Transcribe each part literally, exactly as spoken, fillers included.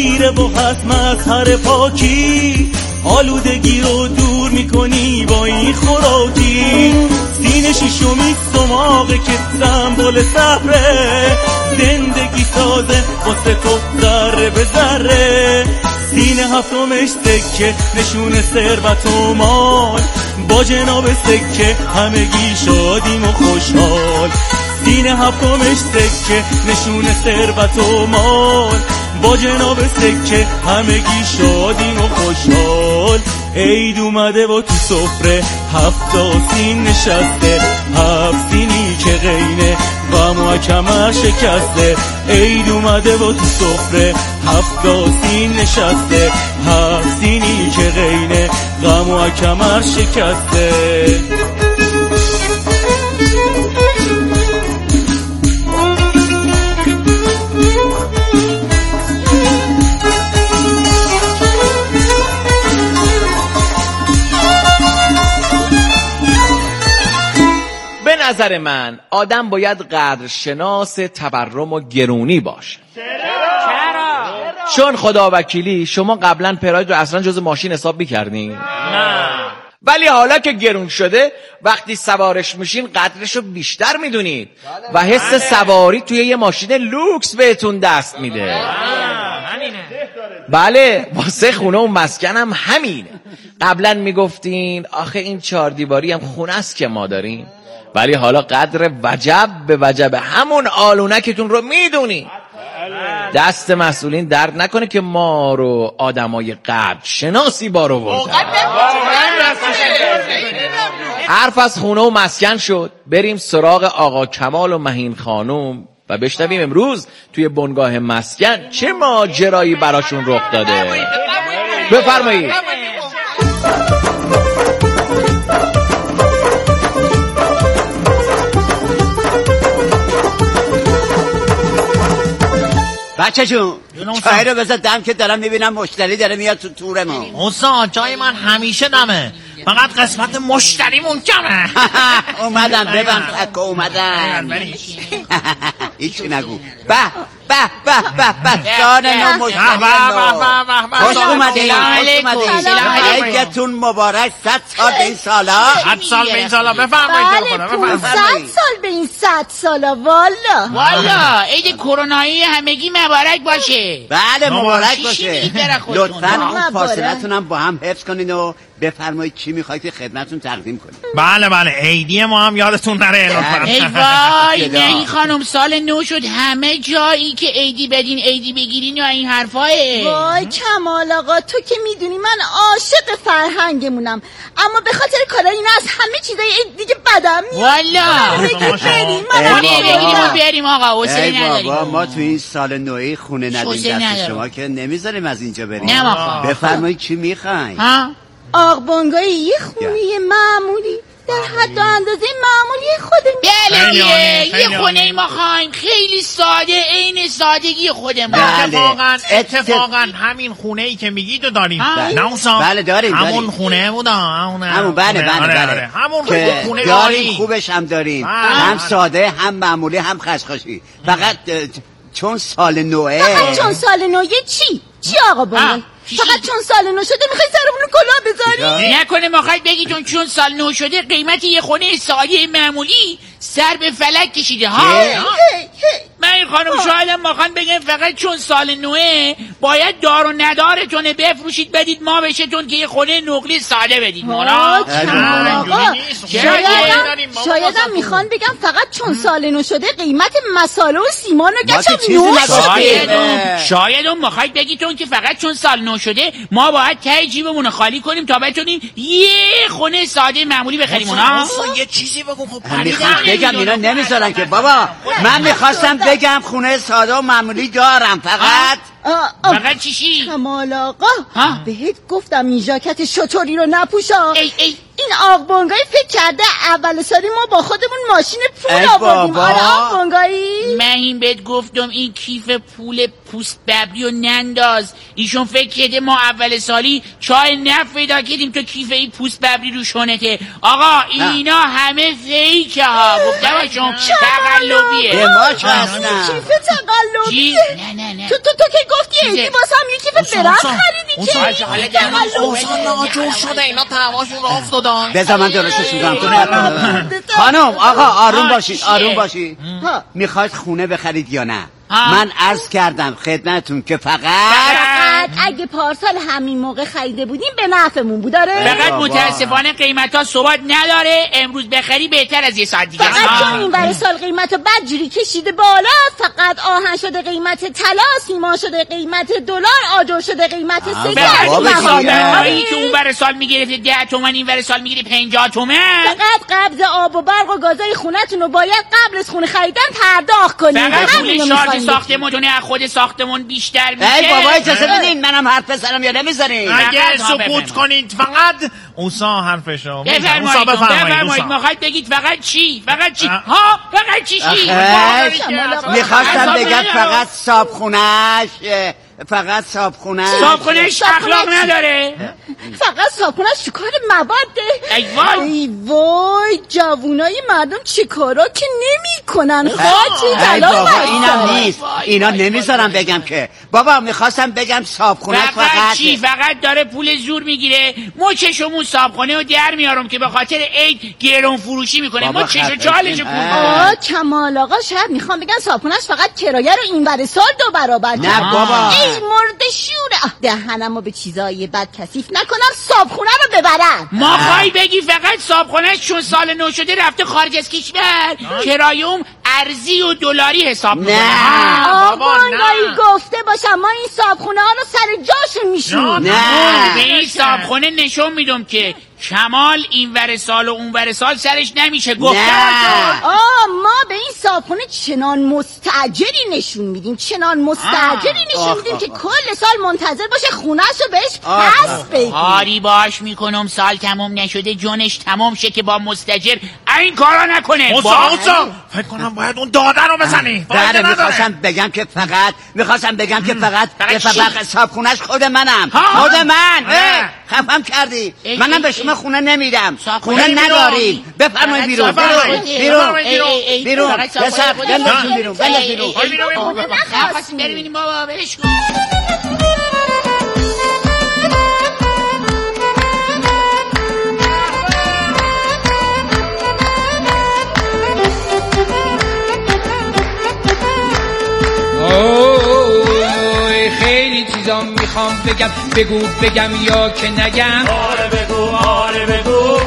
میره و هست مظهر پاکی، آلودگی رو دور میکنی با این خوراکی. سینه شیشو میستماغه که سمبل سفره، زندگی سازه واسه تو ذره به ذره. سینه هفتمش سکه نشون ثروت و مال، با جناب سکه همگی شادیم و خوشحال. سینه هفتمش سکه نشون ثروت و مال، با جناب سکه همگی شادیم و خوشحال. عید اومده و تو سفره هفتا سین نشسته، هفت سینی که غینه غم و کمر شکسته. عید اومده و تو سفره هفتا سین نشسته، هفت سینی که غینه غم و کمر شکسته. به نظر من آدم باید قدرشناس تورم و گرونی باشه. چرا؟ چون خدا وکیلی شما قبلا پراید رو اصلا جز ماشین حساب میکردین؟ نه. ولی حالا که گرون شده وقتی سوارش میشین قدرشو بیشتر میدونید و حس سواری توی یه ماشین لوکس بهتون دست میده. بله واسه خونه و مسکن هم همینه. قبلا میگفتین آخه این چهار دیواری هم خونه است که ما داریم، ولی حالا قدر وجب به وجب همون آلونکتون رو میدونی. دست مسئولین درد نکنه که ما رو آدمای قدر شناسی بارو بردن. حرف از خونه و مسکن شد، بریم سراغ آقا کمال و مهین خانم و بشنویم امروز توی بنگاه مسکن چه ماجرایی براشون رخ داده. بفرمایید. بچه جون چای رو بذار دم که دارم میبینم مشتری داره میاد تو تور ما. استاد جای من همیشه دمه، فقط قسمت مشتریمون کمه. اومدم ببند تک اومدم. هیچی نگو. به به به به به جان نو مشتری نو. خوش اومدین. خوش اومدین. عیدتون مبارک. صد سال به این سالا. صد سال به این سالا. بفرمایید. بله صد سال به این صد سالا. والا والا عید کرونایی همگی مبارک باشه. بله مبارک باشه. لطفاً اون فاصلتون هم با هم حفظ کنین و بفرمایید چی میخواید که خدمتتون تقدیم کنیم. بله بله عیدی ما هم یادتون نره لطفاً. ای وای نه خانم سال نو شد همه جایی که عیدی بدین عیدی بگیرین یا این حرفاه. وای کمال آقا تو که میدونی من عاشق فرهنگمونم، اما به خاطر کارای این از همه چیزای دیگه بدم میاد. والا بریم ما بریم آقا حوصله نداریم. بابا ما تو این سال نوئی خونه ندیم دست شما که نمیذاریم از اینجا بریم. بفرمایید چی میخواین؟ ها آق بانگای یه خونه معمولی در حد و اندازه معمولی خودمون. بله یه خونه ما خواهیم خیلی ساده عین سادگی خودمون. اتفاقا اتفاقا همین خونه ای که میگید رو داریم. نه اون بله داریم همون خونه بودا همون بله بله بله همون خونه داریم. خوبش هم داریم، هم ساده هم معمولی هم خشخاشی. فقط چون سال نوه. فقط چون سال نوه چی؟ چی آقا بانگای؟ فقط چون سال نو شده میخوای سرمونو کلاه بذاری؟ نکنه مخواید بگی چون چون سال نو شده قیمت یه خونه ساده معمولی سر به فلک کشیده ها؟ من این خانم شایدم مخوان بگم فقط چون سال نوه باید دار و ندارتونه بفروشید بدید ما بهشتون که یه خونه نقلی ساده بدید. آقا شایدم میخوان بگم فقط چون سال نو شده قیمت مساله و سیمان و گچم نو شده. شایدم مخواید بگیتون که فقط چون سال نو شده ما باید ته جیبمون خالی کنیم تا بتونیم یه خونه ساده معمولی بخریم. اونا یه چیزی بگم خب بگم اینا نمیذارن که بابا. من میخواستم بگم خونه ساده و معمولی دارم فقط. فقط چیشی؟ کمال آقا بهت گفتم این ژاکت شطوری رو نپوشا. ای ای این این آق بونگایی فکر کرده اول سالی ما با خودمون ماشین پول آوردیم. آره آق بونگایی، من این بهت گفتم این کیف پول پوست ببری و ننداز. ایشون فکر کرده ما اول سالی چای نفت پیدا کردیم تو کیف این پوست ببری رو شونته. آقا اینا همه فیکه ها، گفته باشم تقلبیه. به ما چه هستن کیف تقلبیه؟ نه نه نه تو تو تو که گفتی ایدی واسه هم یه کیف برخ خریدی که حالا اوسان ناجور شده اینا تعواشون را افتادن. بذار من درستش میگم. خانم آقا آروم باشید آروم باشید. میخواید خونه بخرید یا نه؟ من عرض کردم خدمتون که فقط فقط اگه پارسال همین موقع خریده بودیم به نفعمون بود. داره فقط متاسفانه قیمت ها ثبات نداره، امروز بخری بهتر از یه ساعت دیگه. فقط چون این برای سال قیمت رو بدجوری کشیده بالا، فقط آهن شده قیمت طلا، سیمان شده قیمت دلار، آجر شده قیمت سکه. این که اون برای سال میگرفته ده تومن این برای سال میگیره پنجاه تومن. فقط قبض آب و برق و گازای خونتون رو باید قبل از خونه خریدن پرداخت کنید. ساختمون از خود ساختمون بیشتر میشه. ای بابا اجازه بدین منم حرف بزنم یا نمیذارین؟ اگه سکوت کنید فقط اوسا حرفشو بفرمایید. بفرمایید میخواید بگید فقط چی؟ فقط چی؟ ها فقط چی چی؟ میخواستم بگم فقط صابخونه‌اش، فقط صابخونه‌اش صابخونه‌اش اخلاق نداره. فقط صابخونه‌اش تو کار مواده. ای وای ای وای جوونای مردم چه کارا که نمی‌کنن. خاطی طلا اینم نیست، اینا نمیذارم بگم که. بابا میخواستم بگم صابخونه‌اش فقط فقط چی؟ فقط داره پول زور میگیره. مچشمون صابخونه رو در میارم که به خاطر عید گرون فروشی میکنه. مچش و چالش پول. آ کمال آقا شاید میخوام بگن صابخونه‌اش فقط کرایه رو این ور سال دو برابر. نه بابا ای مرد شوره. دهنمو به چیزای بد کثیف نکنم، صابخونه رو ببرن. ما خواهی بگی فقط صابخونه‌اش چون سال نو شده رفته خارج از کشور کرایه‌ام ارزی و دلاری حساب میکنه. نه بابا نه گفته باشم ما این صابخونه ها رو سر جاشون میشونیم. نه به این صابخونه نشون میدم که کمال این ور سال و اون ور سال سرش نمیشه. گفته آه ما به این صابخونه چنان مستاجری نشون میدیم، چنان مستاجری نشون میدیم که کل سال منتظر باشه خونه‌ش رو بهش پس بدیم. کاری باش میکنم سال تموم نشده جونش تمام شه که با مستاجر این کارا نکنه. اوسا اوسا فکر کنم باید اون داده رو بزنی. بله میخواستم بگم که فقط میخواستم بگم که فقط فقط صابخونه‌اش خود منم. خود من خفم کردی. منم به شما خونه نمیدم، خونه نداریم. بفرمایید بیرون بیرون بیرون بیرون بسر بندازون بیرون بنداز بیرون. نخواستیم بریم بابا برش کن. خیلی چیزا میخوام بگم، بگو بگم یا که نگم. آره بگو آره بگو.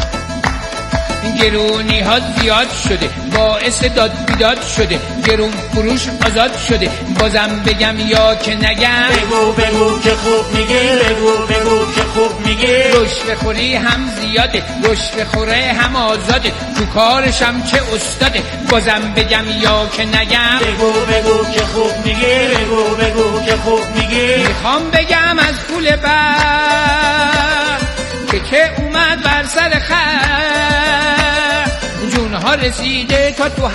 گرونی ها زیاد شده باعث داد بیداد شده، گرون فروش آزاد شده، بازم بگم یا که نگم. بگو بگو که خوب میگی، بگو بگو که خوب میگی. رشوه خوری هم زیاده، رشوه خوره هم آزاده، تو کارشم که استاده، بازم بگم یا که نگم. بگو بگو که خوب میگی، بگو بگو که خوب میگی. میخوام بگم از پول بر که که اومد بر سر خر، جونها رسیده تا تو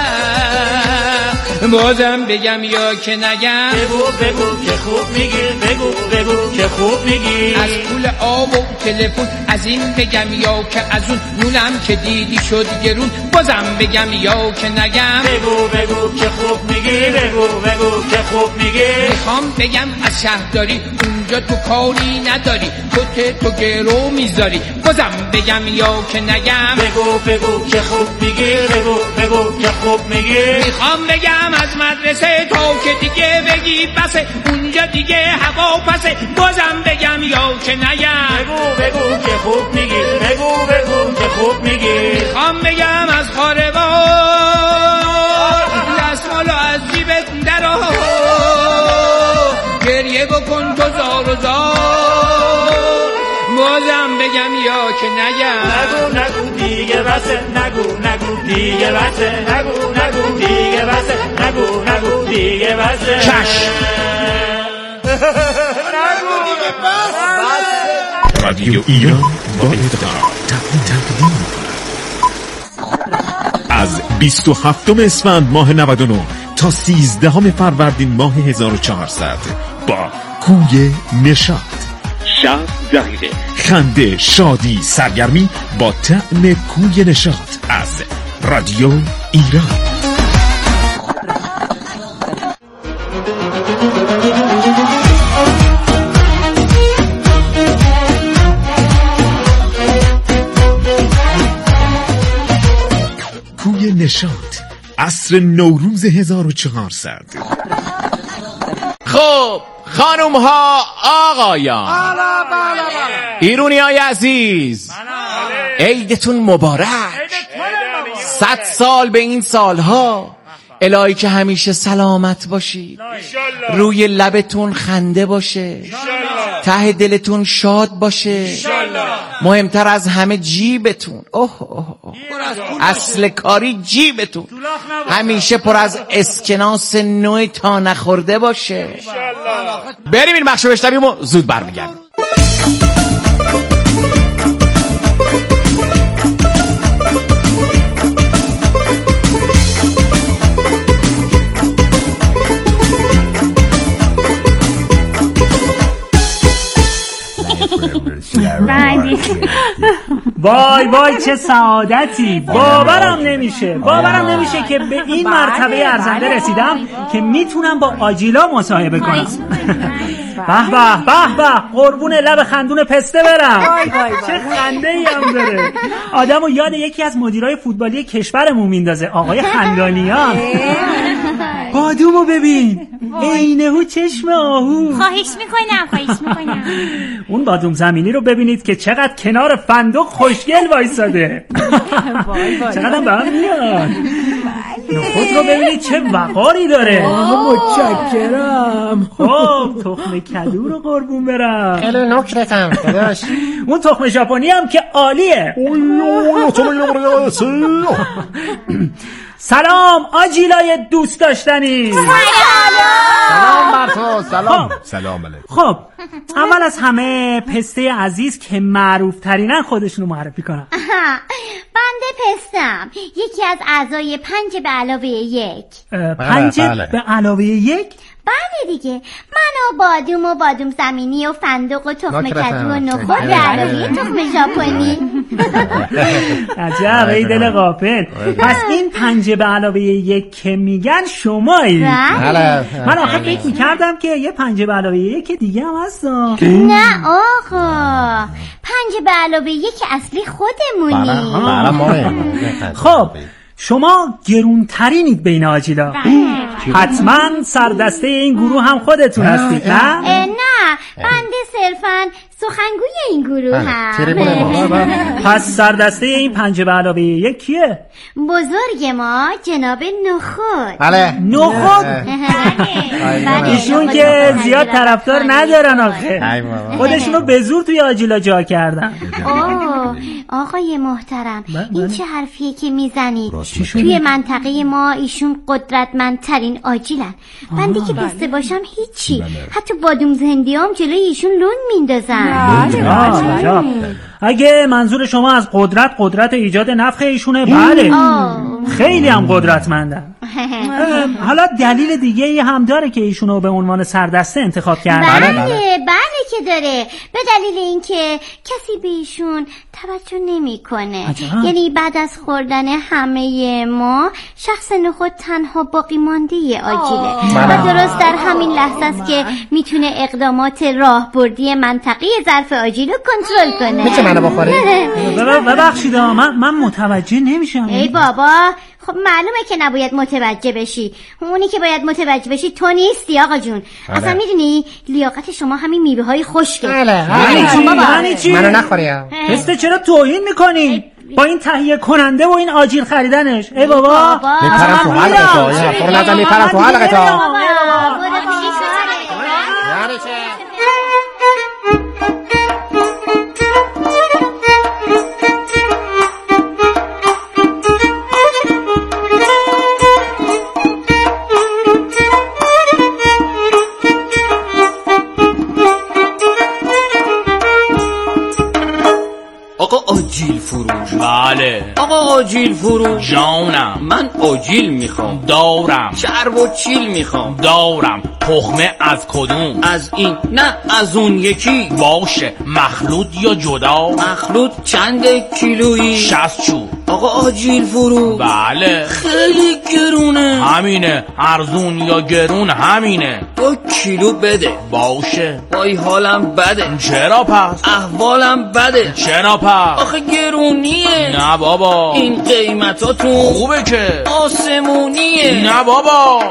حق، بازم بگم یا که نگم. بگو بگو که خوب میگی، بگو بگو که خوب میگی. از پول آب و تلفن از این بگم یا که از اون، نونم که دیدی شد گرون، بازم بگم یا که نگم. بگو بگو که خوب میگی، بگو بگو که خوب میگی. میخوام بگم از شهرداری اونجا تو کاری نداری، تو که تو گرو میذاری، بازم بگم یا که نگم. بگو بگو که خوب میگی، بگو بگو که خوب میگی. میخوام بگم از مدرسه تا که دیگه بگی بسه، اونجا دیگه هوا پسه، بازم بگم یا که نگم. بگو بگو که خوب میگی، بگو بگو که خوب میگی. میخوام بگم از خاربار دستمالو از جیبت درو، گریه بکن تو زار و زار، بازم بگم یا که نگم. نگو نگو دیگه بسه، نگو نگو دیگه بسه، نگو نگو دیگه بسه، نگو نگو دیگه بسه. چش نگو دیگه بسه. رادیو ایران با افتخار تقدیم از بیست و هفتم اسفند ماه نود و نه تا سیزدهم فروردین ماه هزار و چهارصد با کوی نشاط، شب دقیقه خنده، شادی، سرگرمی با طعم کوی نشاط از رادیو ایران. کوی نشاط، عصر نوروز هزار و چهارصد. خب خانوم ها، آقایان، ایرونی های عزیز، عیدتون مبارک. صد سال به این سالها، الهی که همیشه سلامت باشید، روی لبتون خنده باشه، ته دلتون شاد باشه، مهمتر از همه جیبتون، اوه اوه اوه. اصل کاری جیبتون همیشه پر از اسکناس نوع تا نخورده باشه. بریم این بخشو بشنویم و زود برمیگردیم. وای وای چه سعادتی، باورم نمیشه باورم نمیشه که به این مرتبه ارزنده رسیدم که میتونم با آجیلا مصاحبه کنم. به به به به، قربون لب خندون پسته برم. چه خنده ای هم داره، آدمو یاد یکی از مدیرای فوتبالی کشورمون میندازه، آقای خندانیان. بادومو ببین، عینه‌هو چشم آهو. خواهش میکنم خواهش میکنم. اون بادوم زمینی رو ببینید که چقدر کنار فندق خوشگل وایساده. چقدر به هم میاد. خود رو ببینید چه وقاری داره. متشکرم. خب تخم کدو رو قربون برم. خیلی نکرتم داداش. اون تخم ژاپنی هم که عالیه. سلام آجیلای دوست داشتنی. سلام بر تو. سلام. سلام علیکم. خب اول از همه پسته عزیز که معروف ترینن خودشونو معرفی کنم. بنده پستم، یکی از اعضای پنج به علاوه یک. پنج به علاوه یک؟ بله دیگه، من و بادوم و بادوم زمینی و فندق و تخم کدو و نخود به علاوه تخم ژاپنی. عجب ای دل غافل. پس این پنج به علاوه یک که میگن شمایی. من آخه فکر میکردم که یه پنج به علاوه یک دیگه هم هست. نه آقا، پنج به علاوه یک اصلی خودمونی. خب شما گرونترینید بین آجیلا. حتما سردسته این گروه هم خودتون هستید نه؟ نه، بنده صرفاً سخنگوی این گروه هم. پس سردسته این پنج به علاوه یک کیه؟ بزرگ ما جناب نخود. بله نخود. ایشون که زیاد طرفدار ندارن آخه، خودشونو به زور توی آجیلا جا کردن. اوه آقای محترم، این چه حرفیه که میزنید؟ توی منطقه ما ایشون قدرتمندترین آجیلن. بنده که بسته باشم هیچی، حتی بادوم زندی هم جلوی ایشون لون میندازن. اگه منظور شما از قدرت قدرت ایجاد نفخ ایشونه، بله خیلی هم قدرتمندن. حالا دلیل دیگه ای هم داره که ایشونو به عنوان سردسته انتخاب کردن؟ بله بله که داره، به دلیل اینکه کسی به ایشون توجه نمیکنه. یعنی بعد از خوردن همه ما شخص نخود تنها باقی مانده آجیله و درست در همین لحظه است که میتونه اقدامات راهبردی منطقه ظرف آجیل رو کنترل کنه. میشه منو بخوری؟ ببخشید من من متوجه نمیشم. ای بابا، خب معلومه که نباید متوجه بشی. اونی که باید متوجه بشی تو نیستی آقا جون. اصلا میدونی لیاقت شما همین میوه های خشکه. یعنی چی؟ منو نخوریم. پسته چرا توهین میکنی با این تهیه کننده و این آجیل خریدنش؟ ای بابا میپرم تو حلقه تو، یه فرو نزن میپرم تو حلقه تو. آجیل فروش. بله. آقا آجیل فروش. جانم. من آجیل میخوام. دارم. چرب و چیل میخوام. دارم. تخمه از کدوم؟ از این نه از اون یکی. باشه. مخلوط یا جدا؟ مخلوط چند کیلویی؟ شصت چوب. آقا آجیل فروش. بله. خیلی گرونه. همینه. ارزون یا گرون همینه. دو کیلو بده. باشه. وای حالم بده. چرا پس؟ احوالم بده. چرا پس؟ آخه گرونیه. نه بابا. این قیمتاتون خوبه که آسمونیه. نه بابا.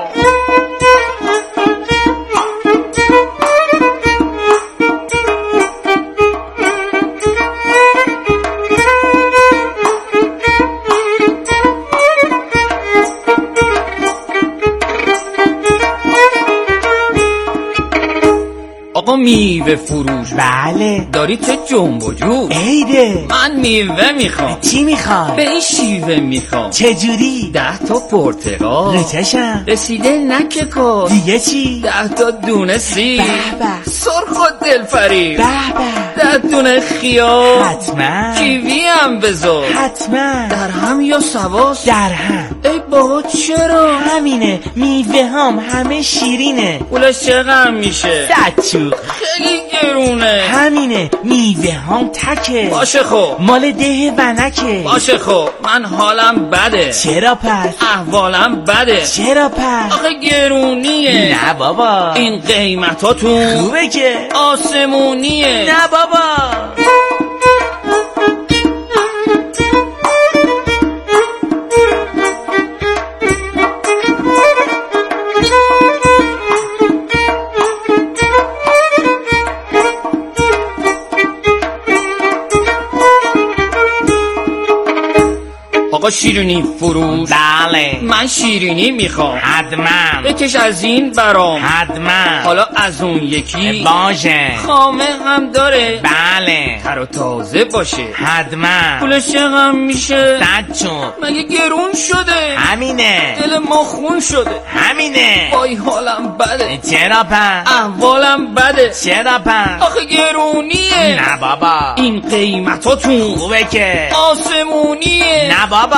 آقا میوه فروش. بله. داری چه جنب و جوش؟ عیده. من میوه میخوام. چی میخوای؟ به این شیوه میخوام. چجوری؟ ده تا پرتقال. رچشم. رسیده نکه کار. دیگه چی؟ ده تا دونه سیب. به به. سرخ و دلفریب. به به. ده دونه خیار. حتما. کیوی هم بذار. حتما. در هم یا سواس؟ در هم. ای بابا چرا؟ همینه. میوه هم همه شیرینه. پولش چقدر میشه؟ صد چوب. خیلی گرونه. همینه. میوه هم تکه. باشه خب. مال ده ونکه. باشه خب. من حالم بده. چرا پس؟ احوالم بده. چرا پس؟ آخه گرونیه. نه بابا. این قیمتاتون خوبه که آسمونیه. نه بابا. آقا شیرینی فروش. بله. من شیرینی میخوام. حتما. بکش از این برام. حتما. حالا از اون یکی. باشه. خامه هم داره. بله. تر و تازه باشه. حتما. پولش چقدر میشه؟ صد چوب. مگه گرون شده؟ همینه. دل ما خون شده. همینه. وای حالم بده. چرا پس؟ احوالم بده. چرا پس؟ آخه گرونیه. نه بابا. این قیمتاتون خوبه که آسمونیه. نه بابا.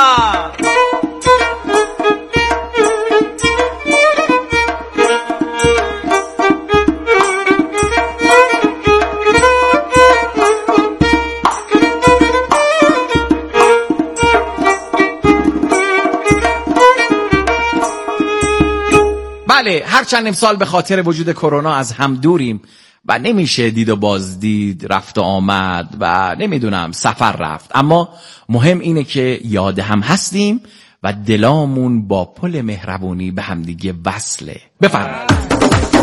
بله، هرچند امسال به خاطر وجود کرونا از هم دوریم و نمیشه دید و بازدید، رفت و آمد و نمیدونم سفر رفت، اما مهم اینه که یاد هم هستیم و دلامون با پل مهربونی به همدیگه وصله. بفرمایید.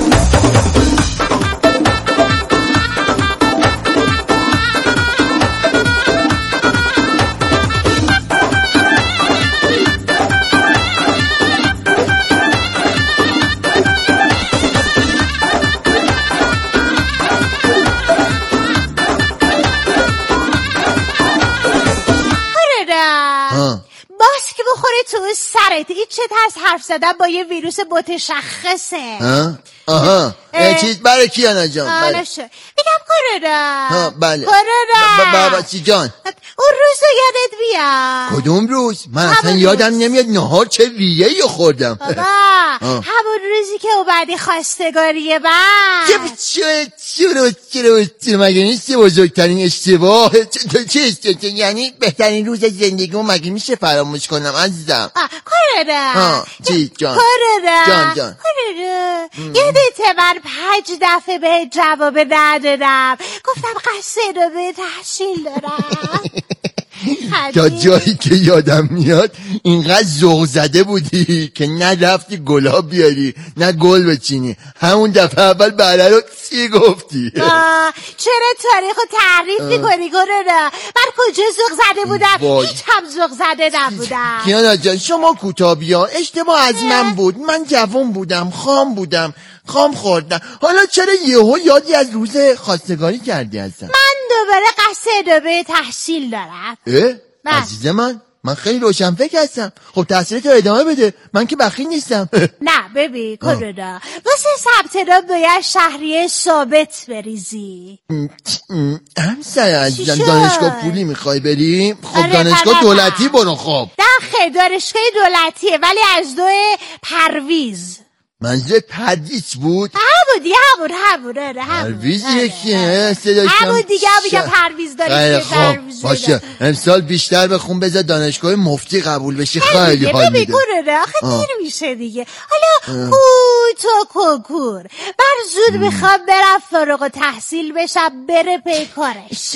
باز که بخوره تو سرت. این چه ترس حرف زدن با یه ویروس متشخصه. ها؟ آها. چیز برای کی آنا جان؟ آره شو. میگم کرونا. ها بله. کرونا. بابا چی جان؟ اون روز رو یادت بیاد. کدوم روز؟ من اصلا یادم نمیاد نهار چه ویه‌ای خوردم. بابا همون روزی که اومدی خواستگاریه من. چه چرا چرا چرا مگه نیست بزرگترین اشتباه؟ چه چه یعنی بهترین روز زندگیمو مگه میشه فراموش کنم عزیزم؟ کرونا. ها چی جان؟ کرونا. جان جان. کرونا. یادت من پنج دفعه به جواب ندادم. گفتم قصد رو به تحصیل دارم. تا جایی که یادم میاد اینقدر ذوق زده بودی که نه رفتی گلاب بیاری نه گل بچینی. همون دفعه اول بله رو چی گفتی؟ چرا تاریخو تعریف میکنی کرونا؟ من کجا ذوق زده بودم؟ هیچ هم ذوق زده نبودم. کیانا جان شما کوتابیا اشتباه از من بود. من جوان بودم، خام بودم، خام خوردم. حالا چرا یهو یادی از روز خواستگاری کردی ازم؟ من دوباره قصد به تحصیل دارم. اه؟ عزیز من من خیلی روشن فکر هستم. خب تحصیلت رو ادامه بده، من که بخیل نیستم. نه ببین کرونا، واسه ثبت نام باید شهریه ثابت بریزی. همسر عزیزم دانشگاه پولی میخوای بریم؟ خب آره دانشگاه دولتی برو. خب نه خیلی دانشگاه دولتیه ولی از دو پرویز. منظور پردیس بود؟ همون دیگه همون همون آره همون پرویز یکیه صداشم همون دیگه میگه پرویز داره. خب باشه امسال بیشتر بخون بذار دانشگاه مفتی قبول بشی خیلی حال میده. ببین آخه دیر میشه دیگه. حالا کو تو کنکور من زود میخوام برم فارغ التحصیل بشم بره پی کارش.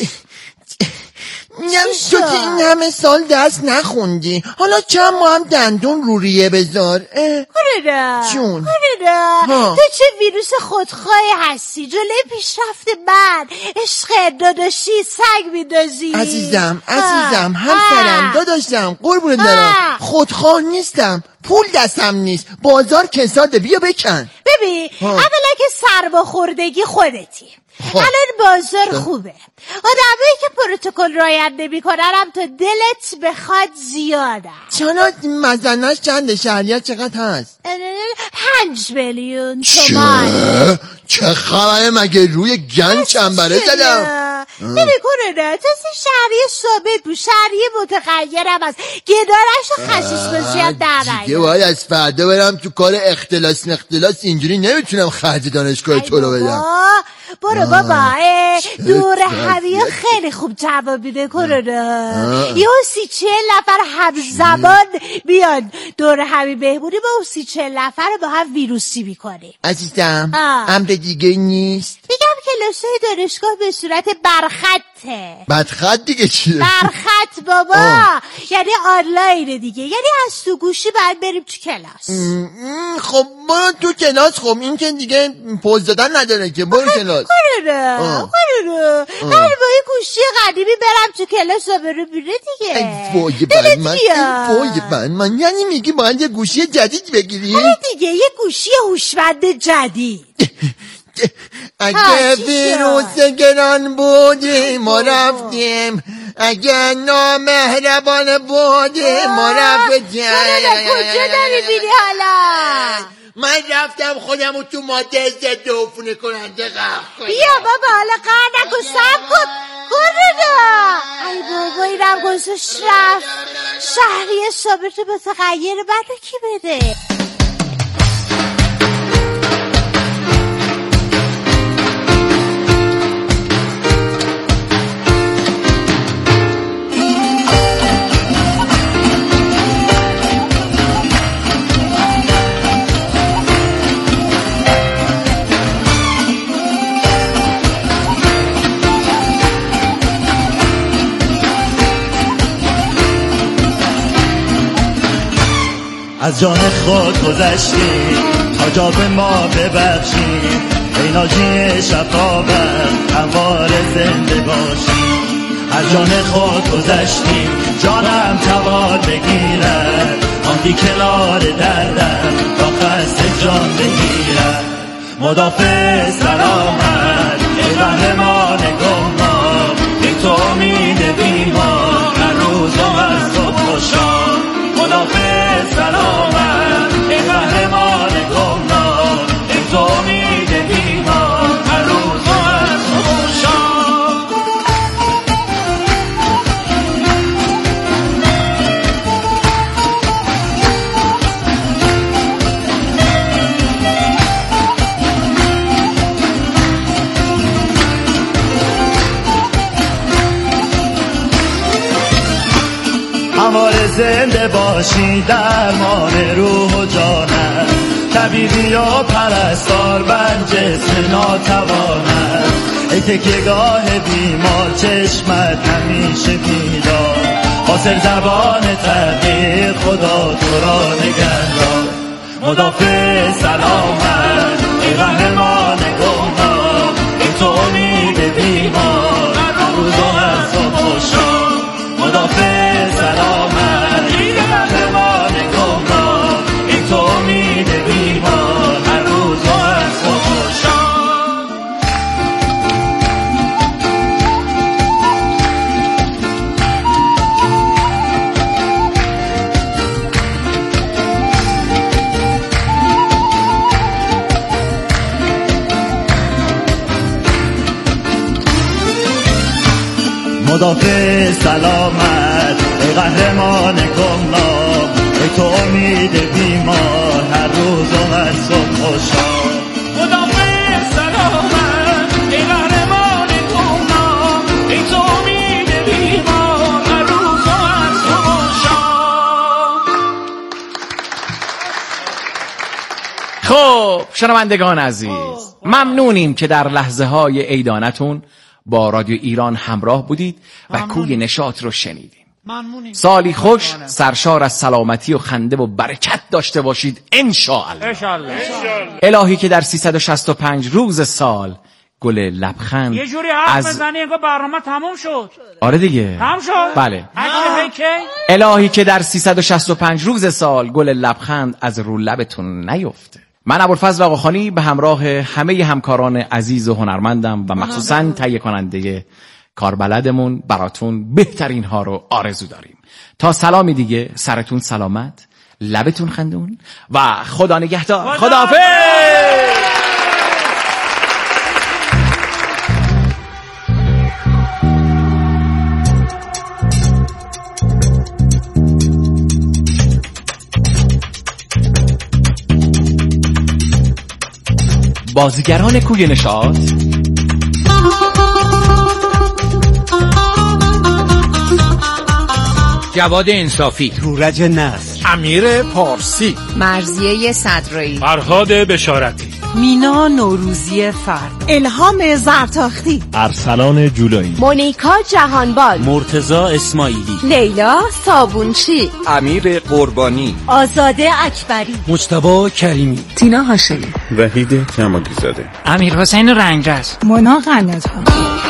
نم تو که این همه سال درس نخوندی حالا چند ماه هم دندون روریه بذار. کرونا جون کرونا تو چه ویروس خودخواهی هستی جلوی پیشرفت من. عشق داداشی سگ میدازی. عزیزم عزیزم همسرم داداشم قربونت برم خودخواه نیستم، پول دستم نیست، بازار کساده، بیا بکن. ببین اولا که سرماخوردگی خودتی. الان بازار خوبه، آدمایی که پروتکل رعایت نمی‌کنن هم تا دلت بخواد زیاده. چرا مزنش چنده؟ شهریت چقدر هست؟ پنج میلیون تومان. چه خبره مگه روی گن چنبره زدم؟ ببین کرونا تو شهریه ثابت بود، شهریه متغیرم هست، گدارش و خشیش بازی هم در رأی. دیگه باید از فردا برم تو کار اختلاس مختلاس، اینجوری نمیتونم خرج دانشگاه تو رو بدم. برو بابا دور همیه خیلی خوب جواب میده کرونا. یه سی چهل نفر همزمان بیان دور همی بهبونی با اون سی چهل نفر با هم ویروسی میکنیم. عزیزم امر دیگه نیست. میگم کلاسای دانشگاه به صورت برخطه. برخط دیگه چیه؟ برخط بابا آه. یعنی آنلاینه دیگه، یعنی از تو گوشی باید بریم تو کلاس. خب برو تو کلاس. خب این که دیگه پوز دادن نداره که برو کلاس. کرونا کرونا من با این گوشی قدیمی برم تو کلاس و برو بیره دیگه. ای وای بن من ای وای بن من یعنی میگی باید یه گوشی جدید بگیری؟ آره دیگه یه گوشی هوشمند جدید. اگه ویروس گران بودی ما رفتیم، اگه نامهربان بودی ما رفتیم. کجا داری بیری حالا؟ من رفتم خودم رو تو ماده ضد عفونی کننده غرق کنم. بیا بابا حالا قهر نکن صبر کن کرونا. ای بابا اینم گذاشت رفت. شهریه ثابت متغیر بعد رو کی بده؟ از جان خود گذشتی تا جا به ما ببخشی، ای ناجی شفاوت هموار زنده باشی. از جان خود گذشتی جانم توان بگیرد، آن بی کنار دردم تا خسته جان بگیرد. مدافع سلامت ای قهرمان گمنام، ای تو امید بیمار هر روز و هر صبح خوشحال. مدافع سلامت ای قهرمان گمنام، ای تو امید بیمار هر روز و هر صبح خوشحال. هموار زنده باشی درمان روح و جانم، طبیبی و پرستار بر جسم ناتوانم. ای تکیهگاه بیمار چشمت همیشه بیدار، حاصل زبان تغییر خدا تو را نگهدار. مدافع سلامت ای قهرمان گمنام، ای تو امید بیمار هر روز و هر صبح خوشحال. مدافع سلامت ای قهرمان گمنام، ای تو امید بیمار هر روز و هر صبح خوشحال. مدافع سلامت ای قهرمان گمنام ای تو امید بیمار هر روز و هر صبح و شام مدافع سلامت ای قهرمان گمنام ای تو امید بیمار هر روز و هر صبح و شام. خب شنوندگان عزیز، ممنونیم که در لحظه های عیدانتون با رادیو ایران همراه بودید و کوی نشاط رو شنیدیم. ممنونیم. سالی خوش سرشار از سلامتی و خنده و برکت داشته باشید انشاءالله. انشاءالله. الهی که در سیصد و شصت و پنج روز سال گل لبخند یه جوری حرف از... بزنی انگار برنامه تموم شد. آره دیگه تموم شد؟ بله. اگه الهی که در سیصد و شصت و پنج روز سال گل لبخند از رو لبتون نیفته. من ابوالفضل آقاخانی به همراه همه همکاران عزیز و هنرمندم و مخصوصاً تهیه کننده کاربلدمون براتون بهترین ها رو آرزو داریم. تا سلامی دیگه، سرتون سلامت، لبتون خندون و خدا نگهدار. خداحافظ. بازیگران کوی نشاط: جواد انصافی، تورج نصر، امیر پارسی، مرضیه صدرایی، فرهاد بشارتی، مینا نوروزی فرد، الهام زرتاختی، ارسلان جولایی، مونیکا جهانبال، مرتضی اسماعیلی، لیلا صابونچی، امیر قربانی، آزاده اکبری، مجتبی کریمی، تینا هاشمی، وحید کمالی زاده، امیر حسین رنگرز، مونا قنات‌ها.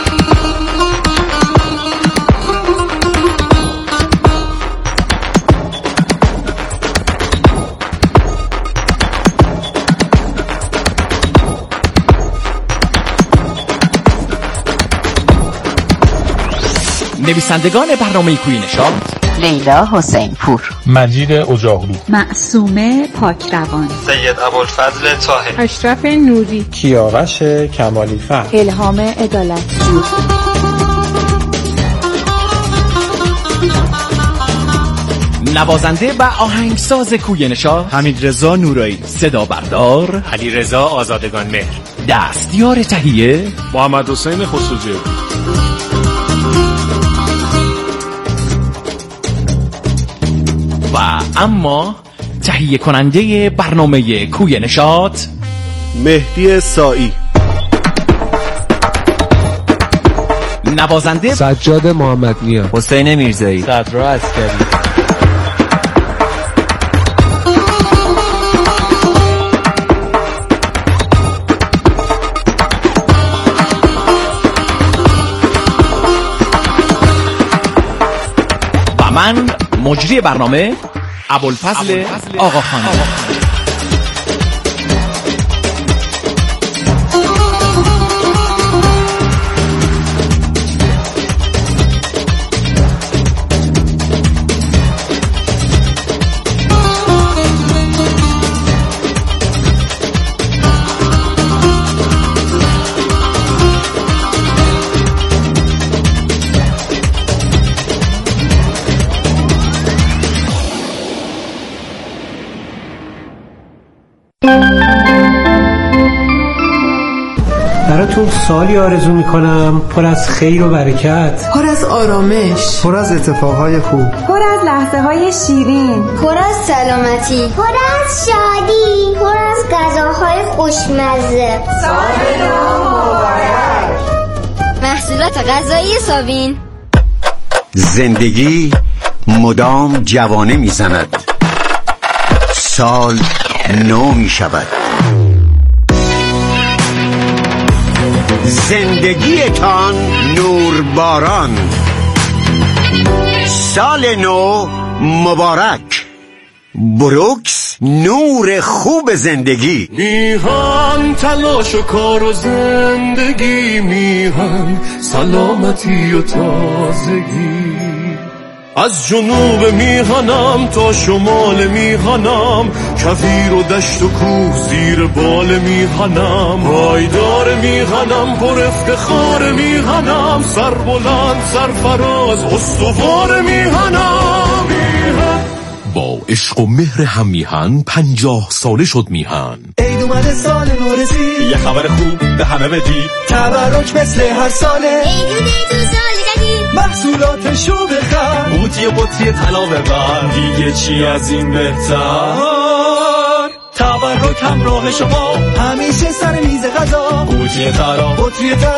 نویسندگان برنامه کوی نشاط: لیلا حسین پور، مجید اجاغلو، معصومه پاکروان، سید ابوالفضل طاهری، اشرف نوری، کیارش کمالی فرد، الهام عدالت‌جو. نوازنده و آهنگساز کوی نشاط: حمیدرضا نورایی، صدا بردار: علیرضا آزادگان مهر، دستیار تهیه: محمد حسین خسروجی. و اما تهیه کننده برنامه کوی نشاط: مهدی سائی، نوازنده: سجاد محمد نیا، حسین میرزایی، صدرا عسکری. و من مجری برنامه ابوالفضل آقاخانی. براتون سالی آرزو میکنم پر از خیر و برکت، پر از آرامش، پر از اتفاقهای خوب، پر از لحظه های شیرین، پر از سلامتی، پر از شادی، پر از غذاهای خوشمزه. سال نو مبارک. محصولات غذایی سابین. زندگی مدام جوانه میزند، سال نو میشود. زندگیتان نورباران، سال نو مبارک. بروکس، نور خوب زندگی. میهن تلاش و کار و زندگی، میهن سلامتی و تازگی. از جنوب میهنم تا شمال میهنم، کویر و دشت و کوه زیر بال میهنم، پایدار میهنم پر افتخار میهنم، سر بلند سرفراز استوار میهنم. با عشق و مهر هم میهن پنجاه ساله شد میهن. عید اومده سال نو رسید، یه خبر خوب به همه بدید، تبرک مثل هر ساله، عیدونه تو سال جدید، محصولاتشو بخر، قوطی قوطی طلا ببر، دیگه چی از این بهتر؟ تبرک همراه شما همیشه سر میز غذا، قوطی طلا قوطی طلا